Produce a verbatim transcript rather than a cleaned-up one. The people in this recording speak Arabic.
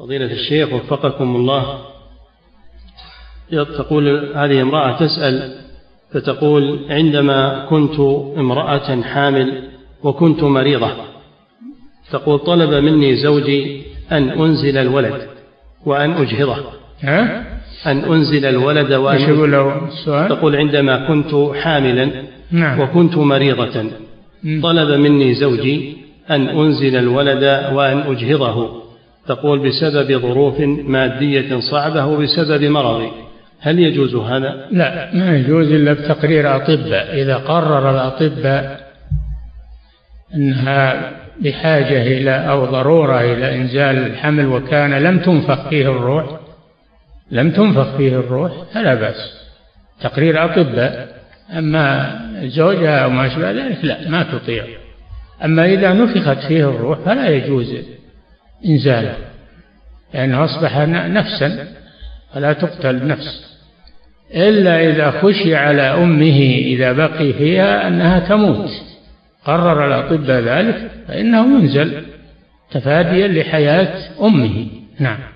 فضيلة الشيخ وفقكم الله، تقول هذه امرأة تسأل فتقول: عندما كنت امرأة حامل وكنت مريضة، تقول طلب مني زوجي أن أنزل الولد وأن أجهضه. ها؟ أن أنزل الولد وأن أجهضه. تقول عندما كنت حاملا نعم. وكنت مريضة طلب مني زوجي أن أنزل الولد وأن أجهضه، تقول بسبب ظروف مادية صعبة وبسبب مرضي، هل يجوز هذا؟ لا، ما يجوز إلا بتقرير أطباء. إذا قرر الأطباء أنها بحاجة إلى أو ضرورة إلى إنزال الحمل وكان لم تنفخ فيه الروح لم تنفخ فيه الروح فلا بأس، تقرير أطباء. أما زوجها أو ما شابه ذلك لا، ما تطيع. أما إذا نفخت فيه الروح فلا يجوز إنزاله، لأنه أصبح نفسا فلا تقتل نفس، إلا إذا خشي على أمه إذا بقي فيها أنها تموت، قرر الأطباء ذلك فإنه ينزل تفاديا لحياة أمه. نعم.